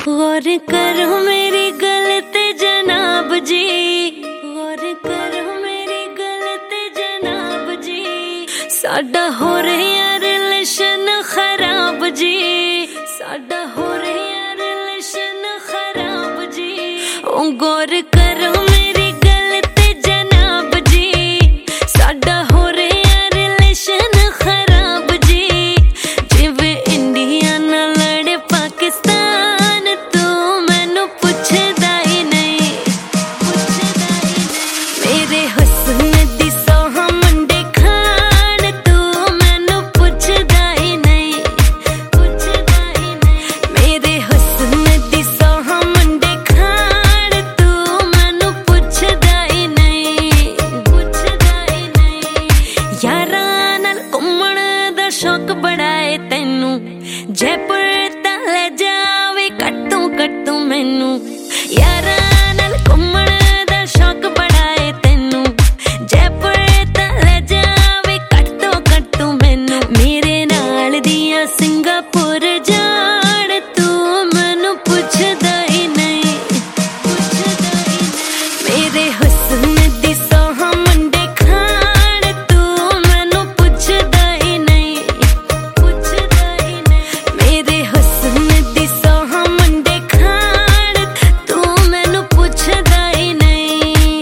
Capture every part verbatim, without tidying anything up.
गौर करो मेरी गलती जनाब जी, गौर करो मेरी गलती जनाब जी। साडा हो रहा रिलेशन खराब जी, साडा हो रहा रिलेशन खराब जी। ओ गौर करो मेरी गलती जनाब जी, साडा हो रहा रिलेशन खराब जी। जिवे इंडिया नाल लड़े पाकिस्तान, तू मैनू पुछदा ही नहीं, पुछदा ही नहीं। मेरे हुस्न दी सौह मुंडे खान, तू मैनू पुछदा ही नहीं, पुछदा ही नहीं। मेरे हुस्न दी सौह मुंडे खान, तू मैनू पुछदा ही नहीं, पुछदा ही नहीं। यारां नाल घुम्मण दा शौक बड़ा है तैनू, जयपुर तां ले जावे कट्टू कट्टू मैनू। यारां नाल घुम्मण दा शौक बड़ा है तैनू, जयपुर तां ले जावे कट्टू कट्टू मैनू। मेरे नाल दियां सिंगापुर जाण, तू मैनू पुछदा ही नहीं, पुछदा ही नहीं। मेरे हुस्न दी सौह मुंडे खान, तू मैनू पुछदा ही नहीं, पुछदा ही नहीं। मेरे हुस्न दी सौह मुंडे खान, तू मैनू पुछदा ही नहीं।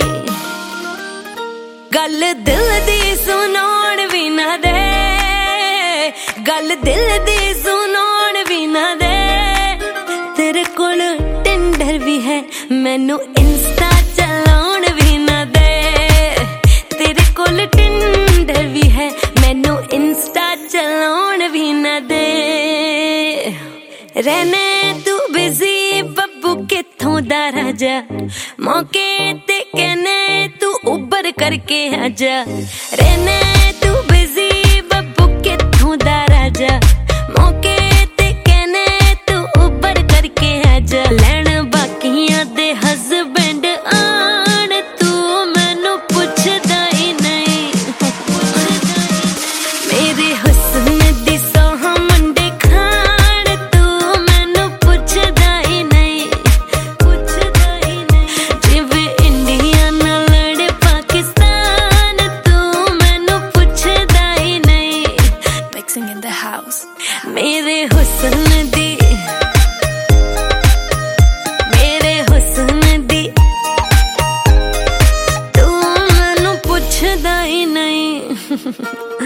गल दिल दी सुनाउण भी ना दे, गल दिल दी सुनाउण भी ना दे। तेरे कोल टिंडर भी है, मैनू इंस्टा चलाउण भी ना दे। तेरे कोल टिंडर भी है, मैनू इंस्टा चलाउण भी ना दे। रहने तू बिजी बब्बू किथों दा राजा, मौके ते कहने तू उबर करके आजा। रहने तू बिजी बब्बू किथों दा राजा, मौके ते कहने तू उबर करके आजा। लैण बाकियां दे हस्बैंड आण, तू मैनू पुछदा ही नहीं, पुछदा ही नहीं। मेरे हुस्न दी सौह मुंडे खान, तू मैनू पुछदा ही नहीं, पुछदा ही नहीं। जिवे इंडिया नाल लड़े पाकिस्तान, तू मैनू पुछदा ही नहीं। Mixing in the house। मेरे हुस्न दी, मेरे हुस्न दी, तू मैनू पुछदा ही नहीं।